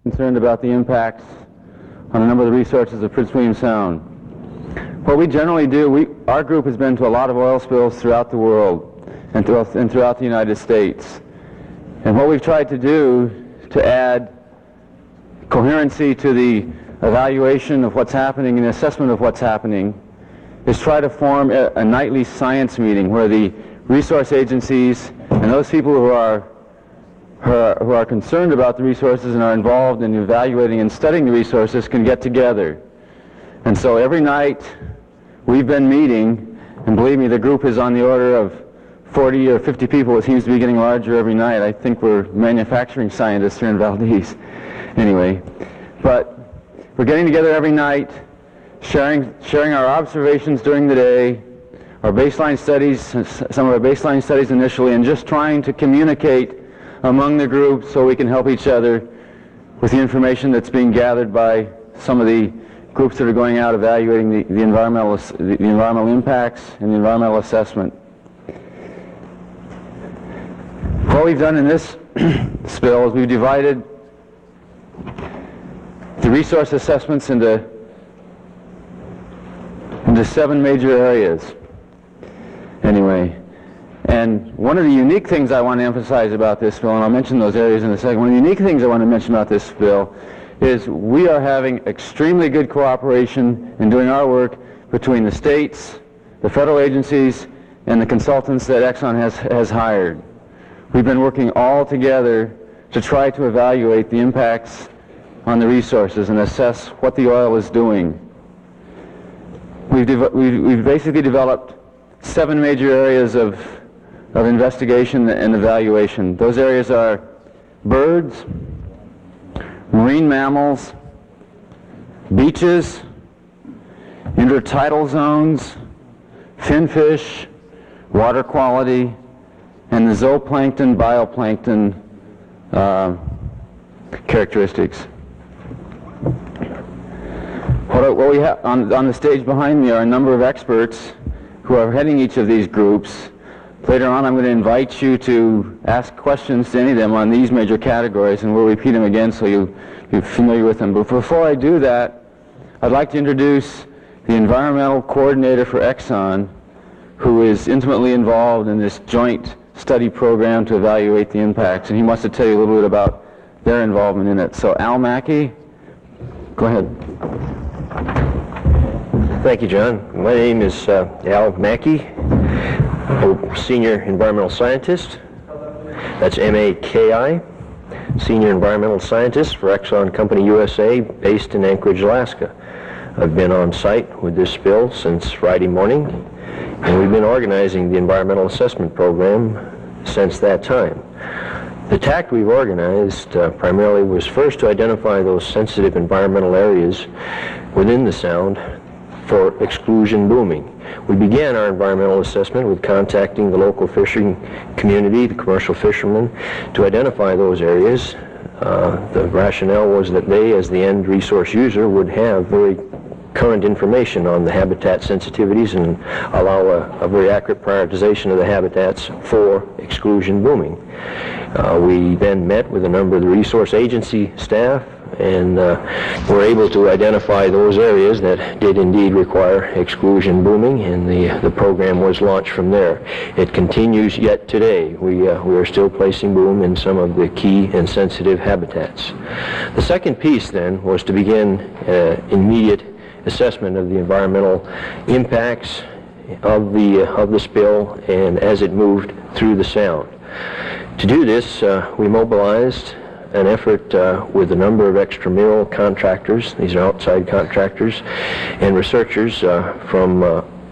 concerned about the impacts on a number of the resources of Prince William Sound. What we generally do, our group has been to a lot of oil spills throughout the world and throughout the United States. And what we've tried to do to add coherency to the evaluation of what's happening and assessment of what's happening is try to form a nightly science meeting where the resource agencies and those people who are concerned about the resources and are involved in evaluating and studying the resources can get together. And so every night we've been meeting, and believe me, the group is on the order of 40 or 50 people. It seems to be getting larger every night. I think we're manufacturing scientists here in Valdez. Anyway, but we're getting together every night, sharing our observations during the day, our baseline studies, some of our baseline studies initially, and just trying to communicate among the group so we can help each other with the information that's being gathered by some of the groups that are going out evaluating the environmental impacts and the environmental assessment. What we've done in this spill is we've divided the resource assessments into 7 major areas. Anyway, and one of the unique things I want to emphasize about this spill, and I'll mention those areas in a second, one of the unique things I want to mention about this spill is we are having extremely good cooperation in doing our work between the states, the federal agencies, and the consultants that Exxon has hired. We've been working all together to try to evaluate the impacts on the resources and assess what the oil is doing. We've basically developed 7 major areas of investigation and evaluation. Those areas are birds, marine mammals, beaches, intertidal zones, finfish, water quality, and the zooplankton, bioplankton characteristics. What we have on the stage behind me are a number of experts who are heading each of these groups. Later on, I'm going to invite you to ask questions to any of them on these major categories, and we'll repeat them again so you're familiar with them. But before I do that, I'd like to introduce the environmental coordinator for Exxon, who is intimately involved in this joint study program to evaluate the impacts, and he wants to tell you a little bit about their involvement in it. So Al Mackey, go ahead. Thank you, John. My name is Al Mackey. I'm a senior environmental scientist. That's M-A-K-I, senior environmental scientist for Exxon Company USA, based in Anchorage, Alaska. I've been on site with this spill since Friday morning, and we've been organizing the environmental assessment program since that time. The tact we've organized primarily was first to identify those sensitive environmental areas within the Sound for exclusion booming. We began our environmental assessment with contacting the local fishing community, the commercial fishermen, to identify those areas. The rationale was that they, as the end resource user, would have very current information on the habitat sensitivities and allow a very accurate prioritization of the habitats for exclusion booming. We then met with a number of the resource agency staff and were able to identify those areas that did indeed require exclusion booming, and the program was launched from there. It continues yet today. We are still placing boom in some of the key and sensitive habitats. The second piece then was to begin immediate assessment of the environmental impacts of the spill and as it moved through the Sound. To do this, we mobilized an effort with a number of extramural contractors. These are outside contractors and researchers from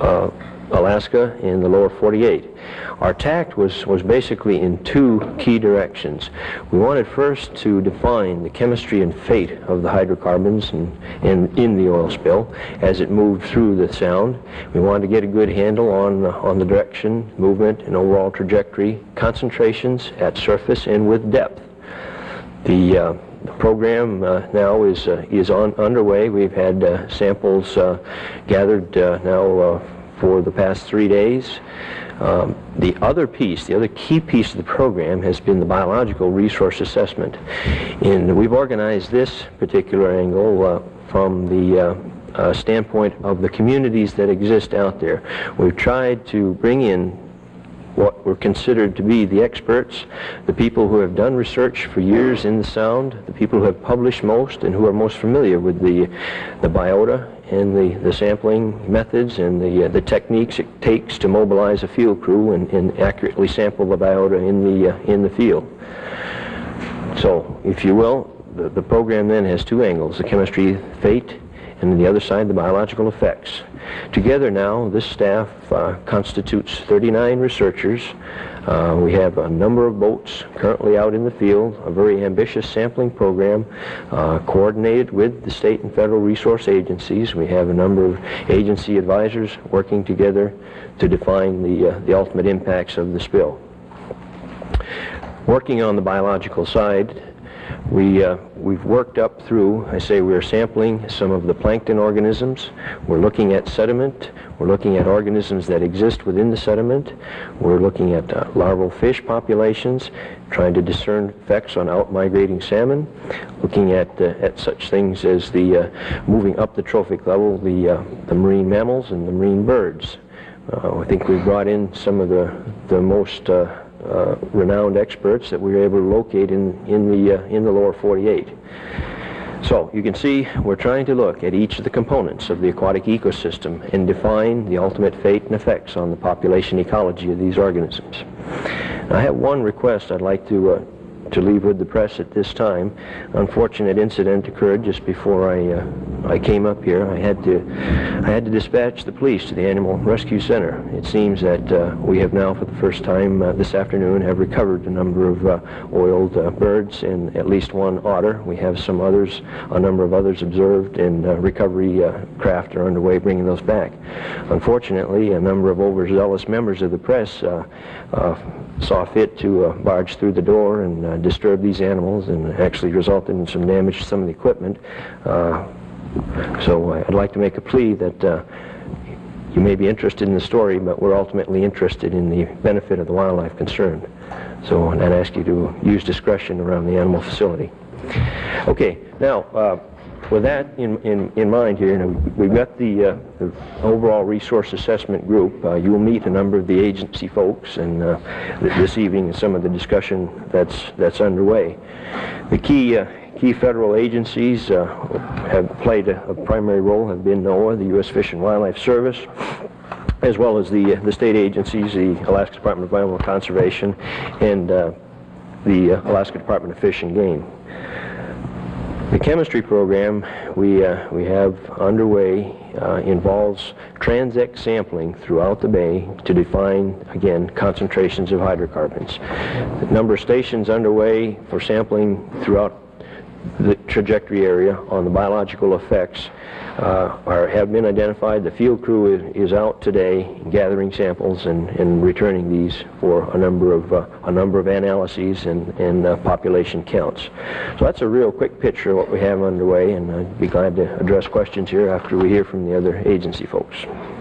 Alaska in the lower 48. Our tact was basically in 2 key directions. We wanted first to define the chemistry and fate of the hydrocarbons in the oil spill as it moved through the Sound. We wanted to get a good handle on the direction, movement, and overall trajectory, concentrations at surface and with depth. The program now is underway. We've had samples gathered now for the past 3 days. The other key piece of the program has been the biological resource assessment. And we've organized this particular angle from the standpoint of the communities that exist out there. We've tried to bring in what were considered to be the experts, the people who have done research for years in the sound, the people who have published most and who are most familiar with the biota and the sampling methods and the techniques it takes to mobilize a field crew and accurately sample the biota in the field. So, if you will, the program then has two angles, the chemistry fate, and on the other side, the biological effects. Together now, this staff constitutes 39 researchers. We have a number of boats currently out in the field, a very ambitious sampling program coordinated with the state and federal resource agencies. We have a number of agency advisors working together to define the ultimate impacts of the spill. Working on the biological side, we've worked up through, we're sampling some of the plankton organisms. We're looking at sediment. We're looking at organisms that exist within the sediment. We're looking at larval fish populations, trying to discern effects on out-migrating salmon, looking at such things as the moving up the trophic level, the marine mammals and the marine birds. I think we brought in some of the most renowned experts that we were able to locate in the lower 48. So you can see we're trying to look at each of the components of the aquatic ecosystem and define the ultimate fate and effects on the population ecology of these organisms. I have one request I'd like to leave with the press at this time. Unfortunate incident occurred just before I came up here. I had to dispatch the police to the Animal Rescue Center. It seems that we have now, for the first time this afternoon, have recovered a number of oiled birds and at least one otter. We have a number of others observed, and recovery craft are underway bringing those back. Unfortunately, a number of overzealous members of the press saw fit to barge through the door and disturb these animals, and actually resulted in some damage to some of the equipment. So I'd like to make a plea that you may be interested in the story, but we're ultimately interested in the benefit of the wildlife concerned. So I'd ask you to use discretion around the animal facility. Okay, now with that in mind here, we've got the overall resource assessment group. You will meet a number of the agency folks, and this evening some of the discussion that's underway. The key federal agencies have played a primary role, have been NOAA, the U.S. Fish and Wildlife Service, as well as the state agencies, the Alaska Department of Environmental Conservation and the Alaska Department of Fish and Game. The chemistry program we have underway involves transect sampling throughout the bay to define, again, concentrations of hydrocarbons. The number of stations underway for sampling throughout the trajectory area on the biological effects have been identified. The field crew is out today gathering samples and returning these for a number of analyses and population counts. So that's a real quick picture of what we have underway, and I'd be glad to address questions here after we hear from the other agency folks.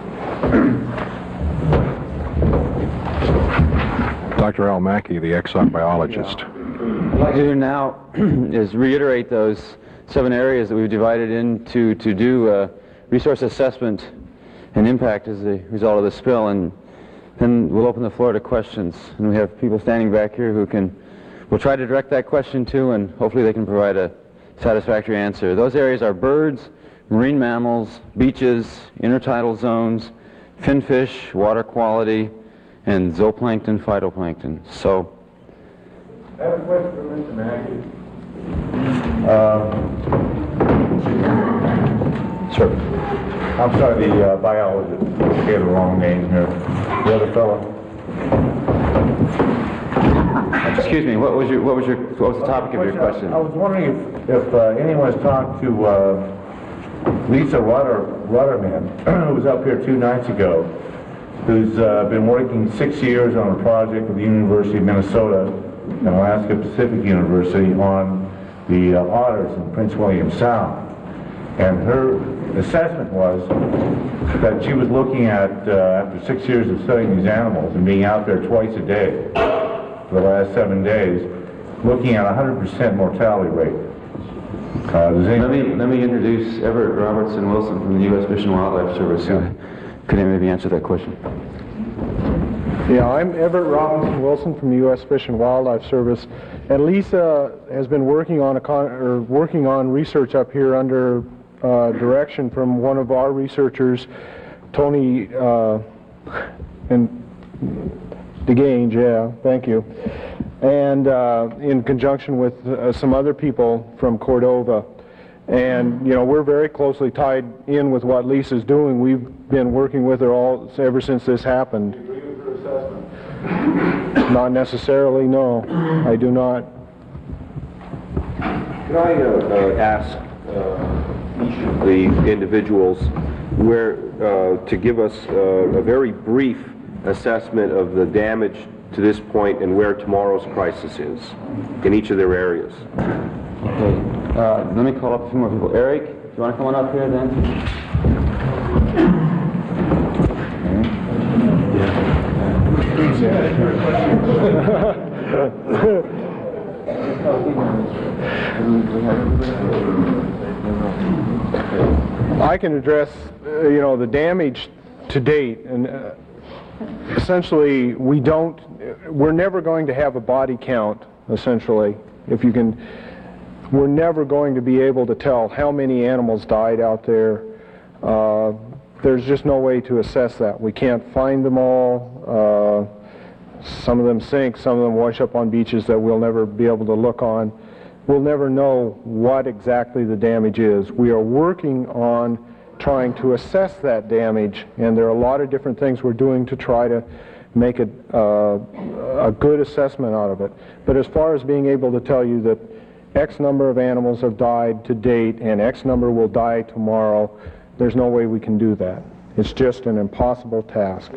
Dr. Al Mackey, the Exxon biologist. What I'd like to do now is reiterate those 7 areas that we've divided into to do resource assessment and impact as a result of the spill, and then we'll open the floor to questions. And we have people standing back here who we'll try to direct that question to, and hopefully they can provide a satisfactory answer. Those areas are birds, marine mammals, beaches, intertidal zones, finfish, water quality, and zooplankton, phytoplankton. So, I have a question for Mr. Mackey. Sir. I'm sorry, the biologist. I gave the wrong name here. The other fellow. Excuse me. What was the topic of your question? I was wondering if anyone's talked to Lisa Rudderman, who was up here 2 nights ago, who's been working 6 years on a project with the University of Minnesota and Alaska Pacific University on the otters in Prince William Sound. And her assessment was that she was looking at, after 6 years of studying these animals and being out there twice a day for the last 7 days, looking at 100% mortality rate. Let me introduce Everett Robertson Wilson from the U.S. Fish and Wildlife Service. Could he maybe answer that question? Yeah, I'm Everett Robinson Wilson from the U.S. Fish and Wildlife Service, and Lisa has been working on research up here under direction from one of our researchers, Tony DeGange. Yeah, thank you. And in conjunction with some other people from Cordova. And, you know, we're very closely tied in with what Lisa's doing. We've been working with her ever since this happened. Do you agree with her assessment? Not necessarily, no. I do not. Can I ask each of the individuals to give us a very brief assessment of the damage to this point and where tomorrow's crisis is in each of their areas? Okay, let me call up a few more people. Eric, do you want to come on up here then? I can address, you know, the damage to date, and essentially we're never going to have a body count, essentially. We're never going to be able to tell how many animals died out there. There's just no way to assess that. We can't find them all. Some of them sink, some of them wash up on beaches that we'll never be able to look on. We'll never know what exactly the damage is. We are working on trying to assess that damage, and there are a lot of different things we're doing to try to make it a good assessment out of it. But as far as being able to tell you that X number of animals have died to date and X number will die tomorrow, there's no way we can do that. It's just an impossible task.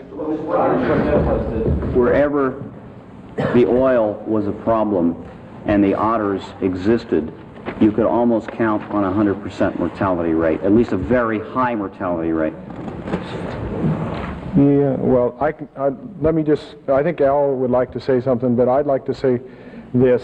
Wherever the oil was a problem and the otters existed, you could almost count on a 100% mortality rate, at least a very high mortality rate. Yeah, well, I think Al would like to say something, but I'd like to say this.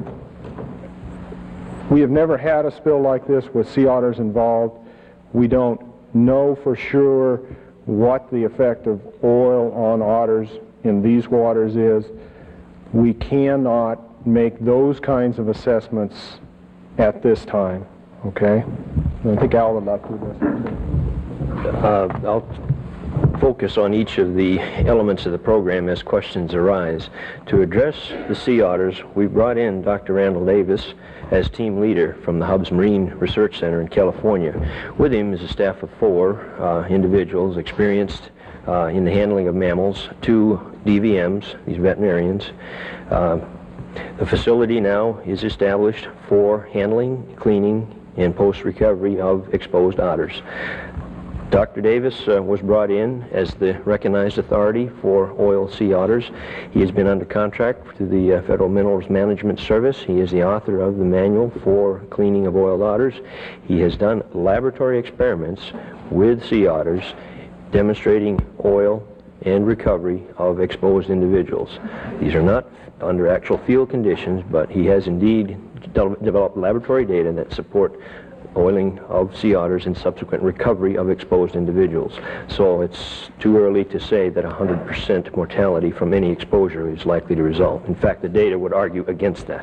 We have never had a spill like this with sea otters involved. We don't know for sure what the effect of oil on otters in these waters is. We cannot make those kinds of assessments at this time, okay? I think Al would like to do this. I'll focus on each of the elements of the program as questions arise. To address the sea otters, we brought in Dr. Randall Davis as team leader from the Hubbs Marine Research Center in California. With him is a staff of 4 individuals experienced in the handling of mammals, 2 DVMs, these veterinarians. The facility now is established for handling, cleaning, and post-recovery of exposed otters. Dr. Davis was brought in as the recognized authority for oil sea otters. He has been under contract to the Federal Minerals Management Service. He is the author of the manual for cleaning of oiled otters. He has done laboratory experiments with sea otters demonstrating oil and recovery of exposed individuals. These are not under actual field conditions, but he has indeed developed laboratory data that support oiling of sea otters and subsequent recovery of exposed individuals. So it's too early to say that 100% mortality from any exposure is likely to result. In fact, the data would argue against that.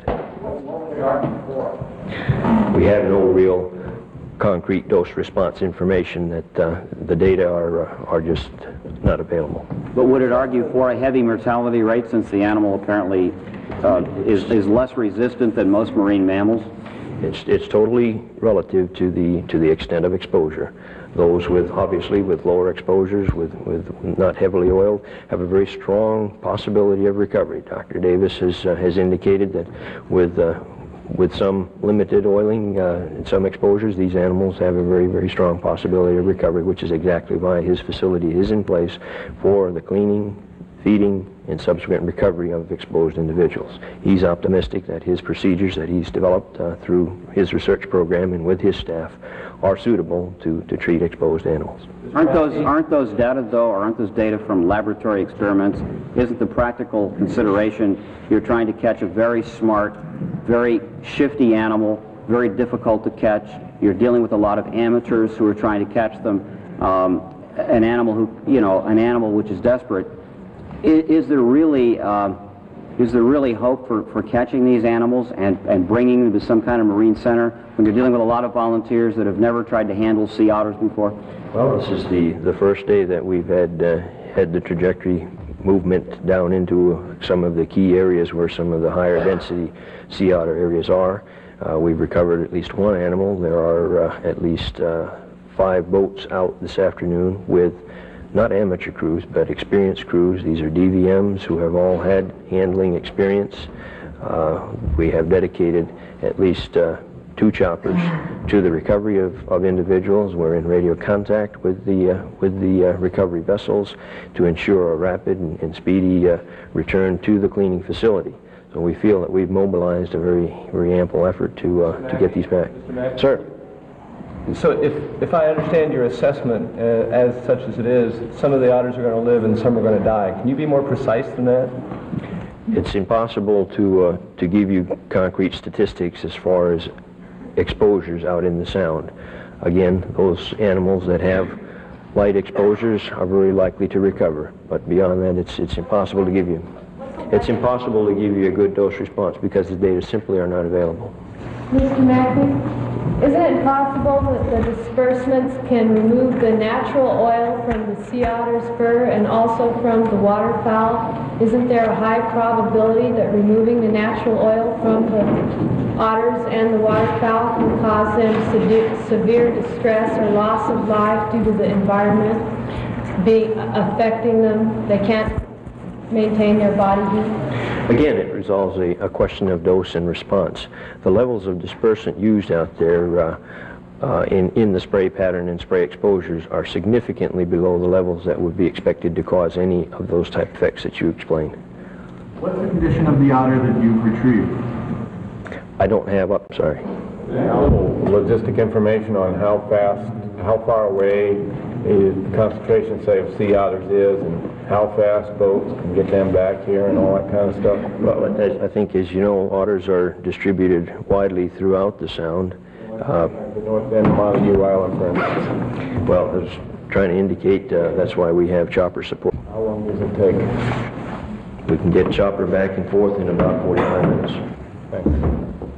We have no real concrete dose-response information. That the data are just not available. But would it argue for a heavy mortality rate, since the animal apparently is less resistant than most marine mammals? It's totally relative to the extent of exposure. Those with lower exposures, with not heavily oiled, have a very strong possibility of recovery. Dr. Davis has indicated that with some limited oiling and some exposures, these animals have a very, very strong possibility of recovery, which is exactly why his facility is in place for the cleaning, feeding, and subsequent recovery of exposed individuals. He's optimistic that his procedures that he's developed through his research program and with his staff are suitable to treat exposed animals. Aren't those data, though, or aren't those data from laboratory experiments? Isn't the practical consideration you're trying to catch a very smart, very shifty animal, very difficult to catch? You're dealing with a lot of amateurs who are trying to catch them. An animal an animal which is desperate. Is there really hope for catching these animals and bringing them to some kind of marine center when you're dealing with a lot of volunteers that have never tried to handle sea otters before? Well, this is the first day that we've had the trajectory movement down into some of the key areas where some of the higher density sea otter areas are. We've recovered at least one animal. There are at least 5 boats out this afternoon with not amateur crews, but experienced crews. These are DVMs who have all had handling experience. We have dedicated at least 2 choppers to the recovery of individuals. We're in radio contact with the recovery vessels to ensure a rapid and speedy return to the cleaning facility. So we feel that we've mobilized a very ample effort to get these back. Sir. So if I understand your assessment as such as it is, some of the otters are going to live and some are going to die. Can you be more precise than that? It's impossible to give you concrete statistics as far as exposures out in the Sound. Again, those animals that have light exposures are very likely to recover, but beyond that, it's impossible to give you. It's impossible to give you a good dose response because the data simply are not available. Mr. Mackey, isn't it possible that the disbursements can remove the natural oil from the sea otter's fur and also from the waterfowl? Isn't there a high probability that removing the natural oil from the otters and the waterfowl can cause them severe distress or loss of life due to the environment affecting them? They can't maintain their body heat? Again, it resolves a question of dose and response. The levels of dispersant used out there in the spray pattern and spray exposures are significantly below the levels that would be expected to cause any of those type effects that you explained. What's the condition of the otter that you've retrieved? I don't have sorry. A little logistic information on how far away the concentration, say, of sea otters is, and how fast boats can get them back here and all that kind of stuff? Well, I think, as you know, otters are distributed widely throughout the Sound. The north end of Montague Island, for instance. Well, I was trying to indicate that's why we have chopper support. How long does it take? We can get chopper back and forth in about 45 minutes. Thanks.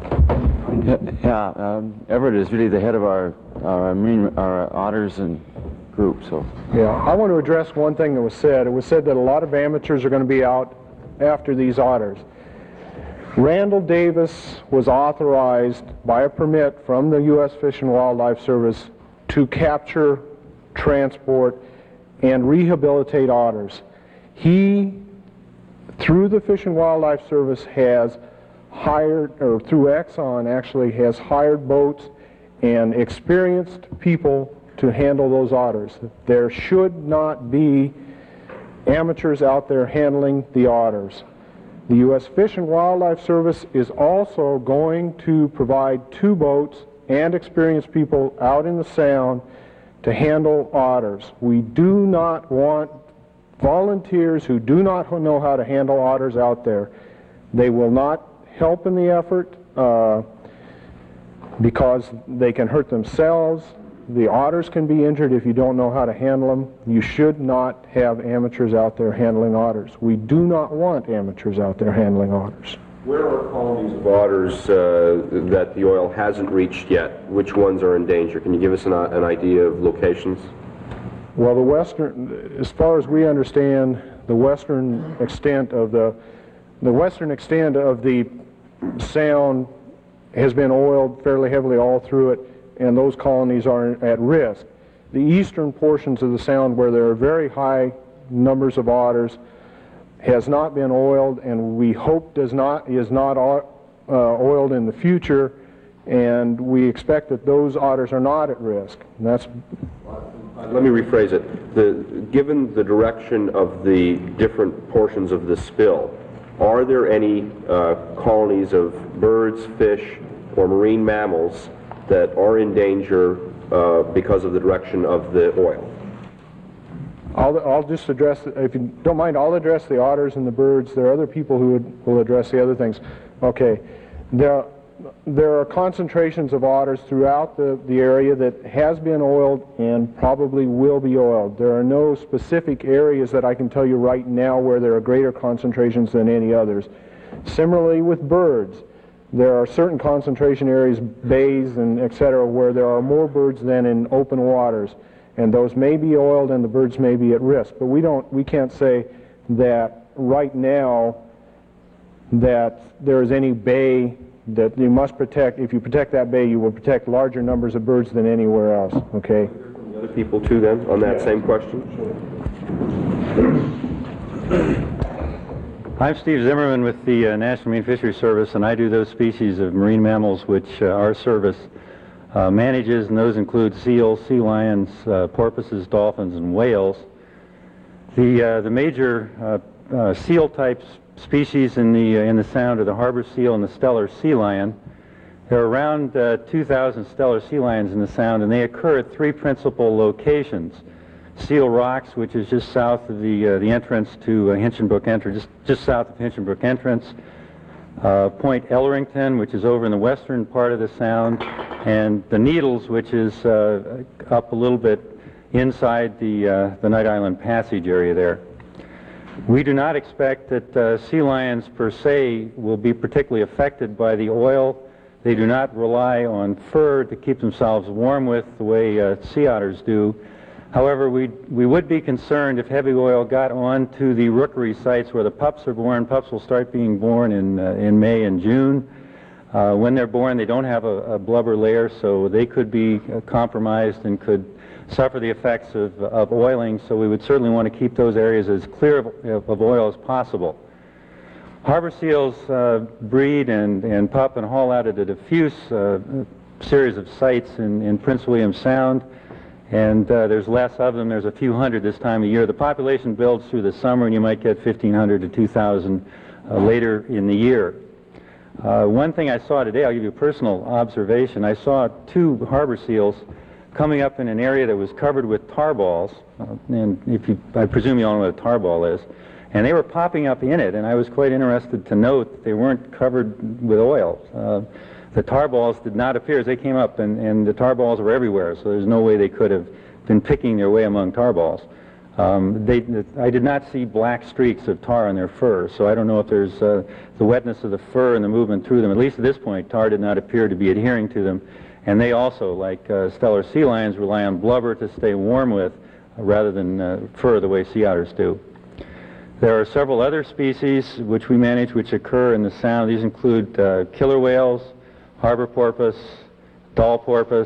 Everett is really the head of our otters and group. So Yeah, I want to address one thing that was said. It was said that a lot of amateurs are going to be out after these otters. Randall Davis was authorized by a permit from the U.S. Fish and Wildlife Service to capture, transport, and rehabilitate otters. He, through the Fish and Wildlife Service, has hired, or through Exxon actually, has hired boats and experienced people to handle those otters. There should not be amateurs out there handling the otters. The U.S. Fish and Wildlife Service is also going to provide 2 boats and experienced people out in the Sound to handle otters. We do not want volunteers who do not know how to handle otters out there. They will not help in the effort because they can hurt themselves. The otters can be injured if you don't know how to handle them. You should not have amateurs out there handling otters. We do not want amateurs out there handling otters. Where are colonies of otters that the oil hasn't reached yet? Which ones are in danger? Can you give us an idea of locations? Well, the western, as far as we understand, the western extent of the Sound has been oiled fairly heavily all through it, and those colonies are at risk. The eastern portions of the Sound, where there are very high numbers of otters, has not been oiled, and we hope is not oiled in the future, and we expect that those otters are not at risk. And that's Let me rephrase it. Given the direction of the different portions of the spill, are there any colonies of birds, fish, or marine mammals that are in danger because of the direction of the oil? I'll just address, if you don't mind, I'll address the otters and the birds. There are other people who will address the other things. Okay. There are concentrations of otters throughout the area that has been oiled and probably will be oiled. There are no specific areas that I can tell you right now where there are greater concentrations than any others. Similarly with birds, there are certain concentration areas, bays and etc., where there are more birds than in open waters, and those may be oiled and the birds may be at risk. But we can't say that right now that there is any bay that you must protect. If you protect that bay, you will protect larger numbers of birds than anywhere else, okay? Other people too then, on that same question? I'm Steve Zimmerman with the National Marine Fisheries Service, and I do those species of marine mammals which our service manages, and those include seals, sea lions, porpoises, dolphins, and whales. The major seal types species in the Sound are the harbor seal and the Steller sea lion. There are around 2,000 Steller sea lions in the Sound, and they occur at three principal locations. Seal Rocks, which is just south of the entrance to Hinchinbrook entrance, just south of Hinchinbrook entrance. Point Ellerington, which is over in the western part of the Sound, and the Needles, which is up a little bit inside the Night Island Passage area there. We do not expect that sea lions per se will be particularly affected by the oil. They do not rely on fur to keep themselves warm with the way sea otters do. However, we would be concerned if heavy oil got onto the rookery sites where the pups are born. Pups will start being born in May and June. When they're born, they don't have a blubber layer, so they could be compromised and could suffer the effects of oiling, so we would certainly want to keep those areas as clear of oil as possible. Harbor seals breed and pup and haul out at a diffuse series of sites in Prince William Sound, and there's less of them. There's a few hundred this time of year. The population builds through the summer, and you might get 1,500 to 2,000 later in the year. One thing I saw today, I'll give you a personal observation. I saw two harbor seals coming up in an area that was covered with tar balls, and I presume you all know what a tar ball is, and they were popping up in it, and I was quite interested to note that they weren't covered with oil. The tar balls did not appear as they came up, and the tar balls were everywhere, so there's no way they could have been picking their way among tar balls. I did not see black streaks of tar on their fur, so I don't know if there's the wetness of the fur and the movement through them. At least at this point, tar did not appear to be adhering to them. And they also, like Steller sea lions, rely on blubber to stay warm with rather than fur the way sea otters do. There are several other species which we manage which occur in the Sound. These include killer whales, harbor porpoise, doll porpoise.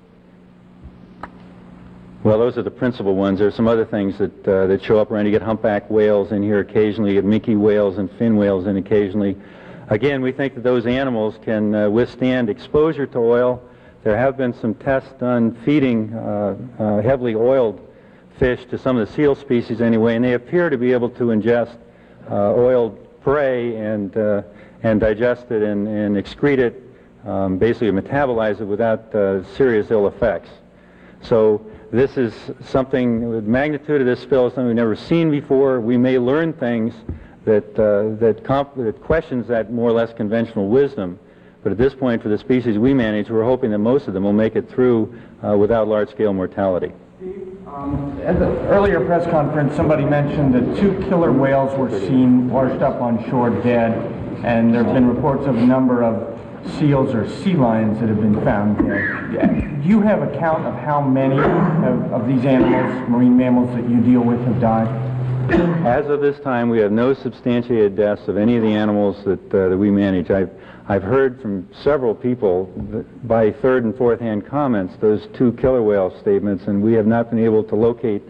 Well, those are the principal ones. There are some other things that show up around. You get humpback whales in here occasionally. You get minke whales and fin whales in occasionally. Again, we think that those animals can withstand exposure to oil. There have been some tests done feeding heavily oiled fish to some of the seal species anyway, and they appear to be able to ingest oiled prey and digest it and excrete it, basically metabolize it without serious ill effects. So this is something, the magnitude of this spill is something we've never seen before. We may learn things that questions that more or less conventional wisdom. But at this point, for the species we manage, we're hoping that most of them will make it through without large-scale mortality. At the earlier press conference, somebody mentioned that 2 killer whales were seen washed up on shore dead, and there have been reports of a number of seals or sea lions that have been found dead. Do you have a count of how many of these animals, marine mammals that you deal with, have died? As of this time, we have no substantiated deaths of any of the animals that we manage. I've heard from several people by third and fourth hand comments those 2 killer whale statements, and we have not been able to locate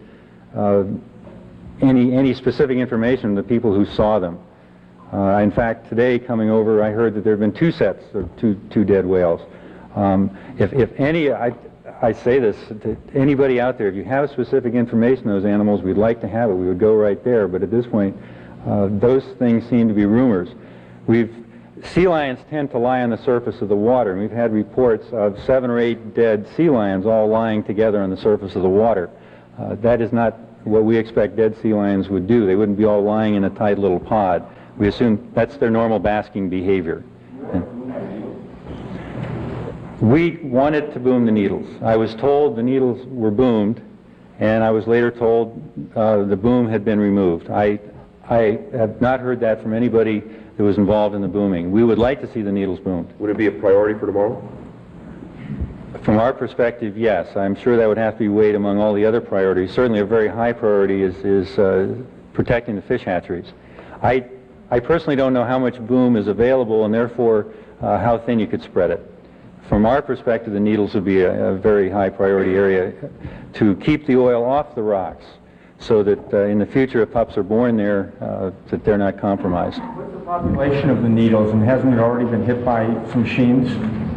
any specific information from the people who saw them. In fact, today coming over, I heard that there have been 2 sets of two dead whales. If any, I say this to anybody out there, if you have specific information on those animals, we'd like to have it. We would go right there, but at this point, those things seem to be rumors. Sea lions tend to lie on the surface of the water, and we've had reports of 7 or 8 dead sea lions all lying together on the surface of the water. That is not what we expect dead sea lions would do. They wouldn't be all lying in a tight little pod. We assume that's their normal basking behavior. We wanted to boom the needles. I was told the needles were boomed, and I was later told the boom had been removed. I have not heard that from anybody that was involved in the booming. We would like to see the needles boomed. Would it be a priority for tomorrow? From our perspective, yes. I'm sure that would have to be weighed among all the other priorities. Certainly a very high priority is protecting the fish hatcheries. I personally don't know how much boom is available, and therefore how thin you could spread it. From our perspective, the needles would be a very high priority area to keep the oil off the rocks so that in the future, if pups are born there, that they're not compromised. What's the population of the needles, and hasn't it already been hit by some machines?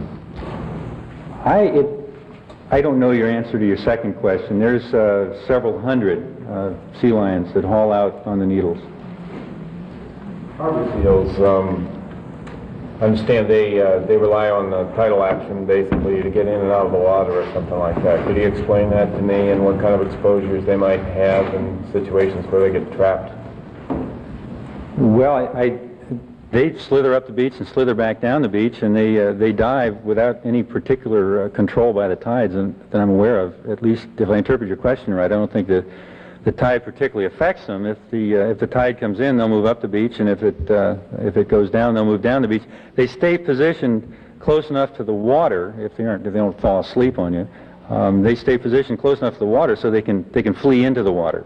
I don't know your answer to your second question. There's several hundred sea lions that haul out on the needles. Harbor seals, I understand they rely on the tidal action basically to get in and out of the water or something like that. Could you explain that to me and what kind of exposures they might have in situations where they get trapped? Well, they slither up the beach and slither back down the beach, and they dive without any particular control by the tides that I'm aware of. At least if I interpret your question right, I don't think that the tide particularly affects them. If the tide comes in, they'll move up the beach, and if it goes down, they'll move down the beach. They stay positioned close enough to the water if they don't fall asleep on you. They stay positioned close enough to the water so they can flee into the water.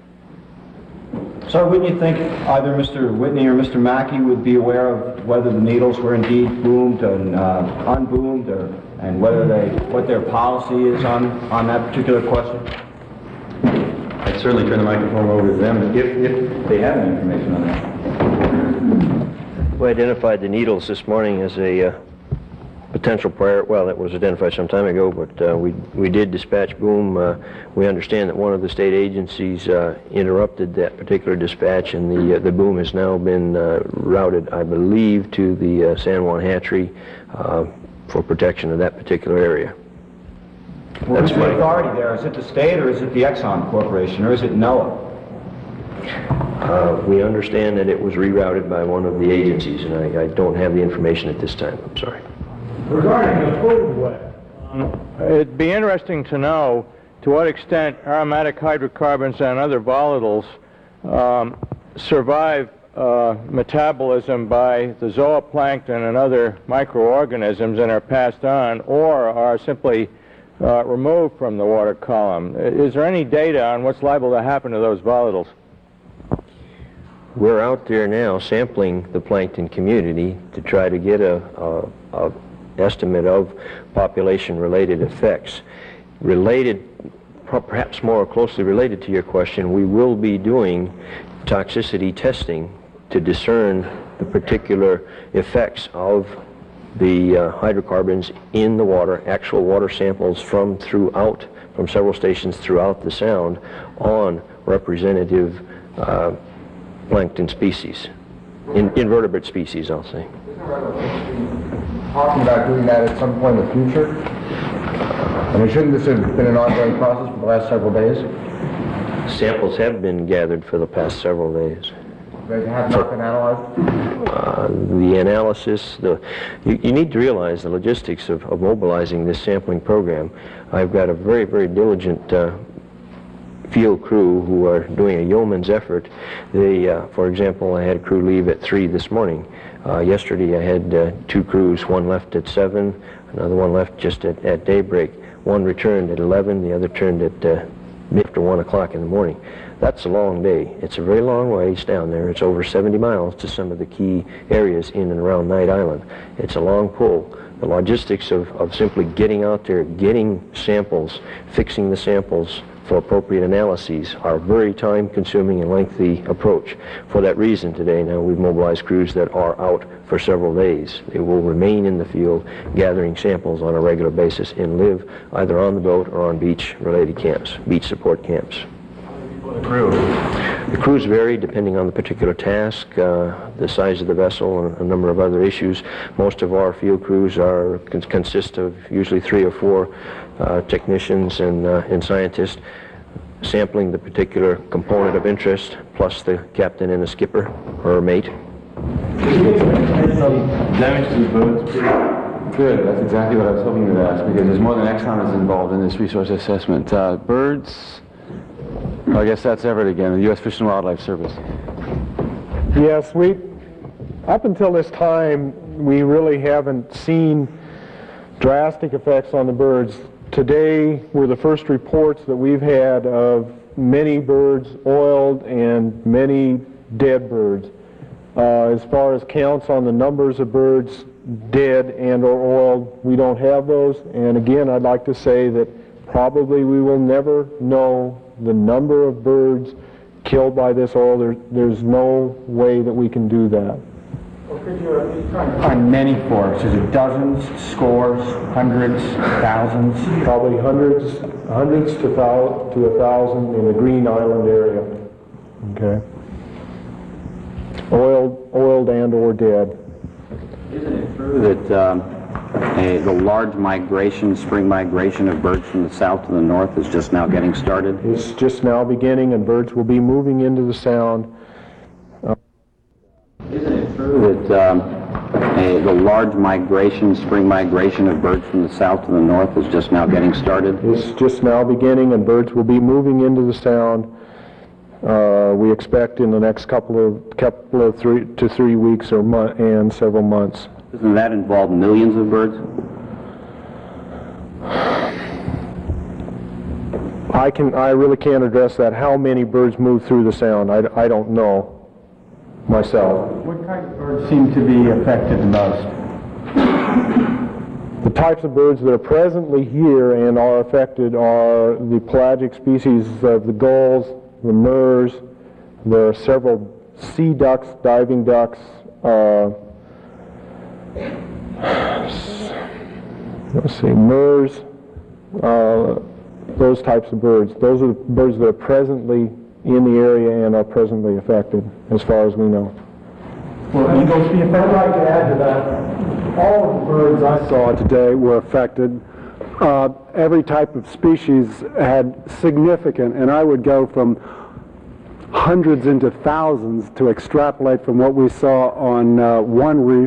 Sir, wouldn't you think either Mr. Whitney or Mr. Mackey would be aware of whether the needles were indeed boomed and unboomed, and what their policy is on that particular question? I'd certainly turn the microphone over to them if they have any information on that. We identified the needles this morning as a potential prior. Well, it was identified some time ago, but we did dispatch boom. We understand that one of the state agencies interrupted that particular dispatch, and the boom has now been routed, I believe, to the San Juan hatchery for protection of that particular area. Well, who's the authority there? Is it the state, or is it the Exxon Corporation, or is it NOAA? We understand that it was rerouted by one of the agencies, and I don't have the information at this time. I'm sorry. Regarding the food web, it'd be interesting to know to what extent aromatic hydrocarbons and other volatiles survive metabolism by the zooplankton and other microorganisms and are passed on, or are simply removed from the water column. Is there any data on what's liable to happen to those volatiles? We're out there now sampling the plankton community to try to get a estimate of population-related effects. Perhaps more closely related to your question, we will be doing toxicity testing to discern the particular effects of the hydrocarbons in the water, actual water samples from several stations throughout the sound on representative plankton species, invertebrate species, I'll say. Talking about doing that at some point in the future? I mean, shouldn't this have been an ongoing process for the last several days? Samples have been gathered for the past several days. They have not been analyzed? The analysis, you need to realize the logistics of mobilizing this sampling program. I've got a very, very diligent field crew who are doing a yeoman's effort. For example, I had a crew leave at 3 this morning. Yesterday I had 2 crews, one left at 7, another one left just at daybreak. One returned at 11, the other turned at after 1 o'clock in the morning. That's a long day. It's a very long ways down there. It's over 70 miles to some of the key areas in and around Knight Island. It's a long pull. The logistics of simply getting out there, getting samples, fixing the samples for appropriate analyses are very time-consuming and lengthy approach. For that reason today now we've mobilized crews that are out for several days. They will remain in the field gathering samples on a regular basis and live either on the boat or on beach-related camps, beach support camps. The crews vary depending on the particular task, the size of the vessel, and a number of other issues. Most of our field crews consist of usually 3 or 4 technicians and scientists sampling the particular component of interest, plus the captain and the skipper or mate. Damage to the boats. Good, that's exactly what I was hoping you would ask, because there's more than Exxon is involved in this resource assessment. Birds, I guess that's Everett again, the U.S. Fish and Wildlife Service. Yes, up until this time, we really haven't seen drastic effects on the birds. Today were the first reports that we've had of many birds oiled and many dead birds. As far as counts on the numbers of birds dead and or oiled, we don't have those. And again, I'd like to say that probably we will never know the number of birds killed by this oil. There's no way that we can do that. Well, could you at least try to find many for us? Is it dozens, scores, hundreds, thousands? Probably hundreds to 1,000 in the Green Island area. Okay. Oiled and or dead. Isn't it true that the large migration, spring migration of birds from the south to the north is just now getting started? It's just now beginning, and birds will be moving into the Sound. Isn't it true that the large migration, spring migration of birds from the south to the north is just now getting started? It's just now beginning, and birds will be moving into the Sound. We expect in the next couple of 3 to 3 weeks and several months. Doesn't that involve millions of birds? I really can't address that. How many birds move through the Sound? I don't know myself. What kind of birds seem to be affected the most? The types of birds that are presently here and are affected are the pelagic species of the gulls, the murres. There are several sea ducks, diving ducks, murres, those types of birds. Those are the birds that are presently in the area and are presently affected, as far as we know. Well, I'd like to add to that. All of the birds I saw today were affected. Every type of species had significant, and I would go from hundreds into thousands to extrapolate from what we saw on one reef.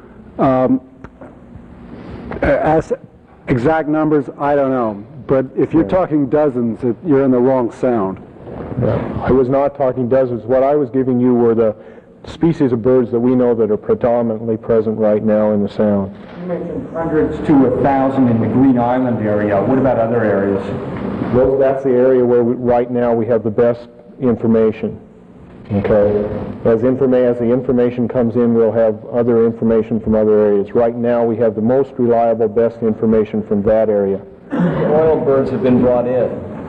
As exact numbers, I don't know. But if you're talking dozens, you're in the wrong Sound. Yeah. I was not talking dozens. What I was giving you were the species of birds that we know that are predominantly present right now in the Sound. You mentioned hundreds to 1,000 in the Green Island area. What about other areas? That's the area where right now we have the best information. Okay. As the information comes in, we'll have other information from other areas. Right now we have the most reliable, best information from that area. Oiled birds have been brought in.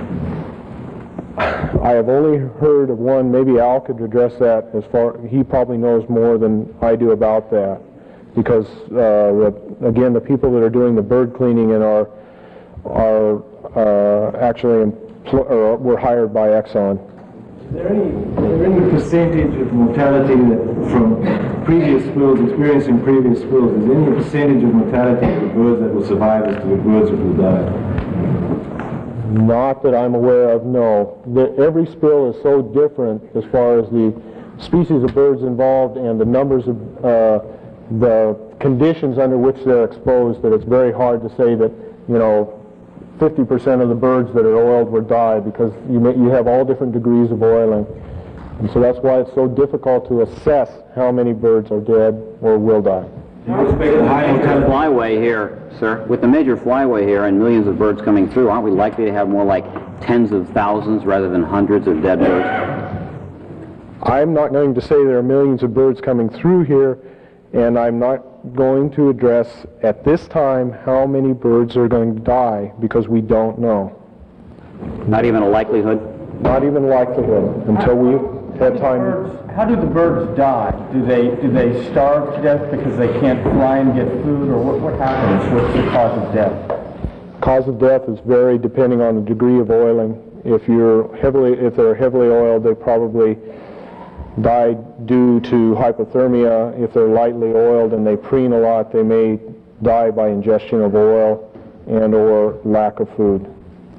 I have only heard of one. Maybe Al could address that. He probably knows more than I do about that, because again, the people that are doing the bird cleaning and are actually were hired by Exxon. Is there any percentage of mortality that from previous spills, experiencing previous spills, is there any percentage of mortality of the birds that will survive as to the birds that will die? Not that I'm aware of, no. Every spill is so different as far as the species of birds involved and the numbers of the conditions under which they're exposed, that it's very hard to say that, 50% of the birds that are oiled will die, because you have all different degrees of oiling. And so that's why it's so difficult to assess how many birds are dead or will die. With the flyway here, sir, with the major flyway here and millions of birds coming through, aren't we likely to have more like tens of thousands rather than hundreds of dead birds? I'm not going to say there are millions of birds coming through here, and I'm not going to address at this time how many birds are going to die, because we don't know. Not even a likelihood? Not even likelihood until we had time. How do the birds die? Do they starve to death because they can't fly and get food, or what happens? What's the cause of death? Cause of death is very depending on the degree of oiling. If they're heavily oiled, they probably die due to hypothermia. If they're lightly oiled and they preen a lot, they may die by ingestion of oil and or lack of food.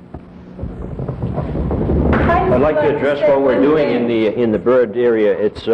I'd like to address what we're doing in the bird area. It's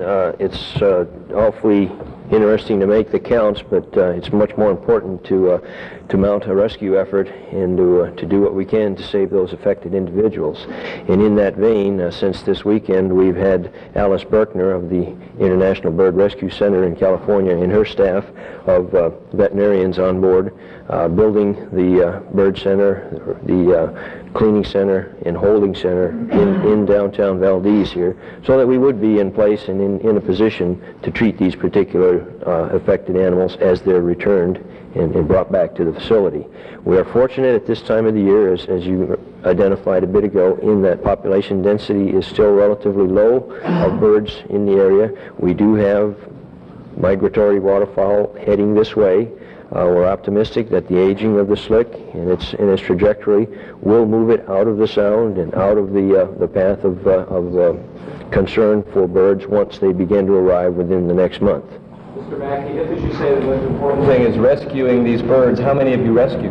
awfully interesting to make the counts, but it's much more important to mount a rescue effort and to do what we can to save those affected individuals. And in that vein, since this weekend, we've had Alice Berkner of the International Bird Rescue Center in California and her staff of veterinarians on board, building the bird center, the cleaning center and holding center in downtown Valdez here, so that we would be in place and in a position to treat these particular affected animals as they're returned and brought back to the facility. We are fortunate at this time of the year, as you identified a bit ago, in that population density is still relatively low of birds in the area. We do have migratory waterfowl heading this way. We're optimistic that the aging of the slick and its trajectory will move it out of the sound and out of the path of concern for birds once they begin to arrive within the next month. Mr. Mackey, if, as you say, the most important thing is rescuing these birds, how many have you rescued?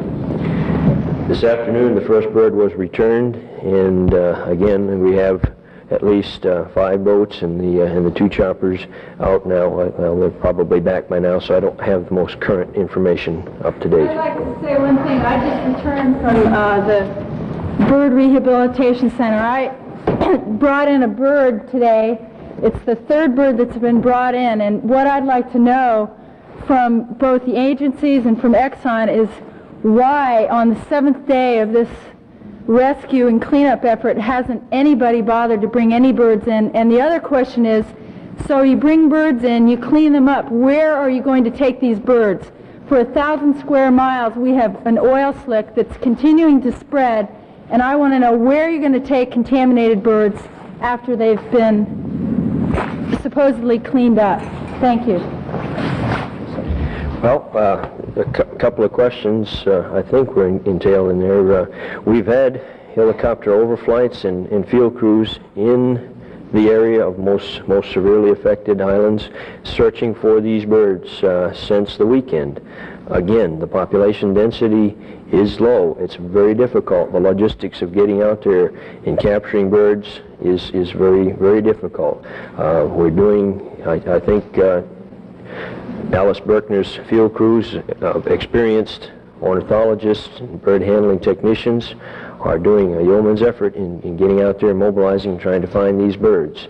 This afternoon, the first bird was returned, and again, we have at least 5 boats and the 2 choppers out now. Well, they're probably back by now, so I don't have the most current information up to date. I'd like to say one thing. I just returned from the Bird Rehabilitation Center. I brought in a bird today. It's the 3rd bird that's been brought in, and what I'd like to know from both the agencies and from Exxon is why on the 7th day of this rescue and cleanup effort hasn't anybody bothered to bring any birds in. And the other question is, so you bring birds in, you clean them up, where are you going to take these birds? For 1,000 square miles we have an oil slick that's continuing to spread, and I want to know where you're going to take contaminated birds after they've been supposedly cleaned up. Thank you. Well, a couple of questions I think were entailed in there. We've had helicopter overflights and field crews in the area of most severely affected islands searching for these birds since the weekend. Again, the population density is low. It's very difficult. The logistics of getting out there and capturing birds is very, very difficult. We're doing, I think, Alice Berkner's field crews, experienced ornithologists and bird handling technicians are doing a yeoman's effort in getting out there, mobilizing, and trying to find these birds.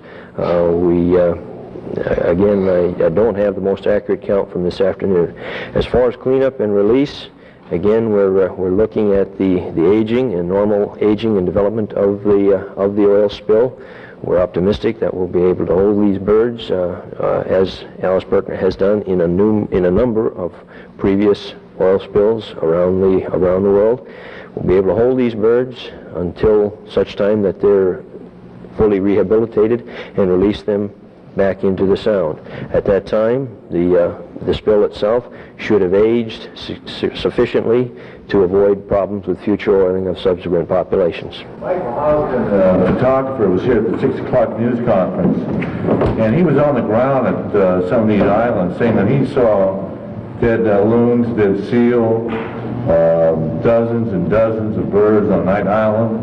Again, I don't have the most accurate count from this afternoon. As far as cleanup and release, again, we're looking at the aging and normal aging and development of the oil spill. We're optimistic that we'll be able to hold these birds, as Alice Berkner has done in a number of previous oil spills around the world. We'll be able to hold these birds until such time that they're fully rehabilitated and release them back into the sound. At that time, the spill itself should have aged sufficiently to avoid problems with future oiling of subsequent populations. Michael Hoskin, the photographer, was here at the 6 o'clock news conference, and he was on the ground at some of these islands saying that he saw dead loons, dead seal, dozens and dozens of birds on Knight Island.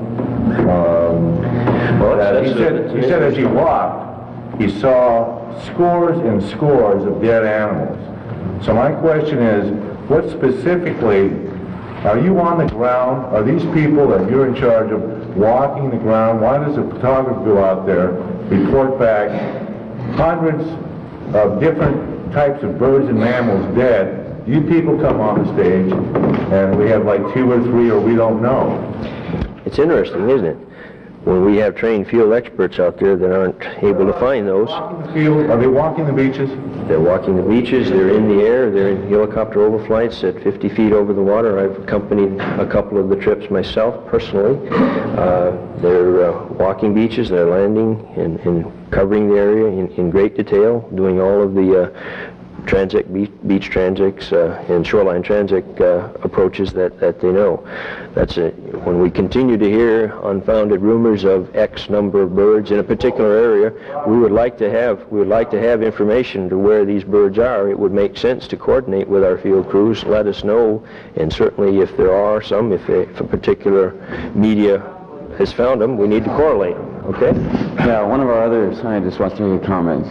He said as he walked, he saw scores and scores of dead animals. So my question is, what specifically, are you on the ground? Are these people that you're in charge of walking the ground? Why does a photographer go out there, report back hundreds of different types of birds and mammals dead? You people come on the stage, and we have like 2 or 3, or we don't know. It's interesting, isn't it? when we have trained field experts out there that aren't able to find those. Are they walking the beaches? They're walking the beaches, they're in the air, they're in helicopter overflights at 50 feet over the water. I've accompanied a couple of the trips myself personally. They're walking beaches, they're landing and covering the area in great detail, doing all of the beach transects and shoreline transect approaches that they know. That's it. When we continue to hear unfounded rumors of X number of birds in a particular area, we would like to have information to where these birds are. It would make sense to coordinate with our field crews, let us know, and certainly if there are some, if a particular media has found them, we need to correlate them. Okay? Now, one of our other scientists wants to make a comment.